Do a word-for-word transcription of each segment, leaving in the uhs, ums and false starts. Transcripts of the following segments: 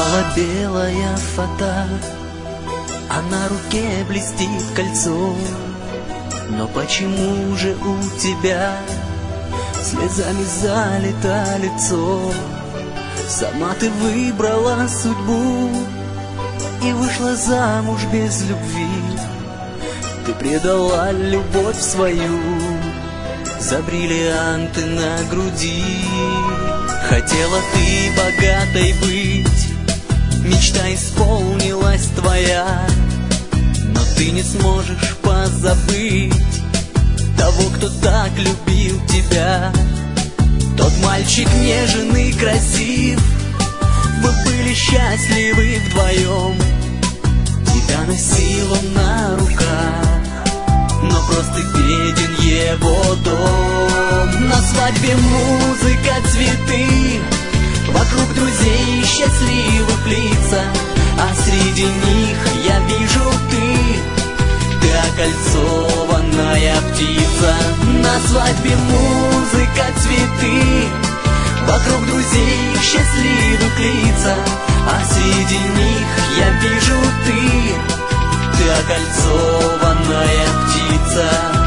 Упала белая фата, а на руке блестит кольцо. Но почему же у тебя слезами залито лицо? Сама ты выбрала судьбу и вышла замуж без любви. Ты предала любовь свою за бриллианты на груди. Хотела ты богатой быть, мечта исполнилась твоя, но ты не сможешь позабыть того, кто так любил тебя. Тот мальчик нежен и красив, вы были счастливы вдвоем. Тебя носил он на руках, но просто беден его дом. На свадьбе музыка, цветы, вокруг друзей счастливых лица, а среди них я вижу ты, ты окольцованная птица. На свадьбе музыка, цветы, вокруг друзей счастливых лица, а среди них я вижу ты, ты окольцованная птица.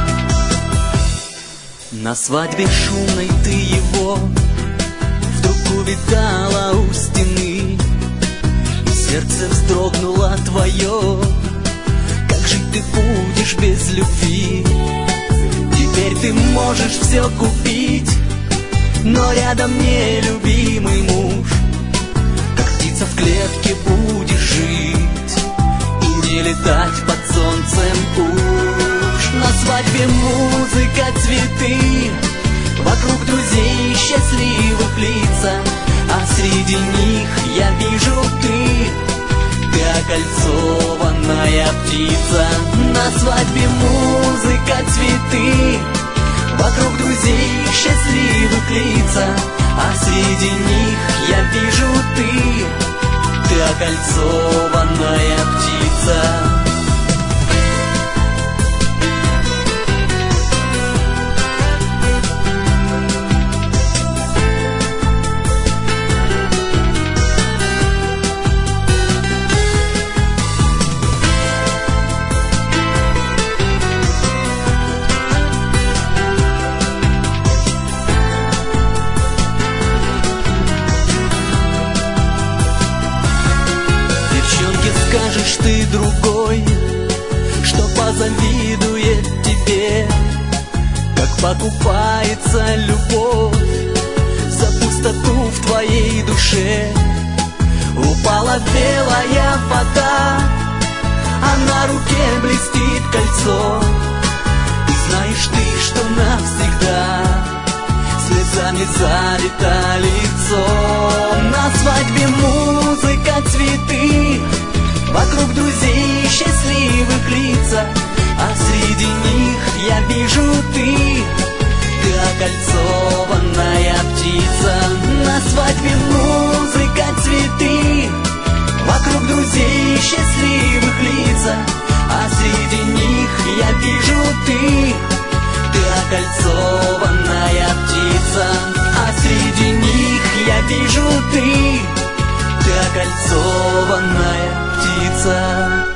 На свадьбе шумной ты его вдруг увидала у стены, и сердце вздрогнуло твое. Как жить ты будешь без любви? Теперь ты можешь все купить, но рядом нелюбимый муж. Как птица в клетке будешь жить и не летать под солнцем уж. На свадьбе музыка, цветы, вокруг друзей счастливых лица, а среди них я вижу ты, ты окольцованная птица. На свадьбе музыка, цветы, вокруг друзей счастливых лица, а среди них я вижу ты, ты окольцованная птица. Скажешь ты другой, что позавидует тебе, как покупается любовь за пустоту в твоей душе. Упала белая вода, а на руке блестит кольцо. И знаешь ты, что навсегда слезами залито лицо. На свадьбе музыка, цветы, вокруг друзей счастливых лица, а среди них я вижу ты, ты окольцованная птица. На свадьбе музыка, цветы, вокруг друзей счастливых лица, а среди них я вижу ты, ты окольцованная птица. А среди них я вижу ты, ты окольцованная птица.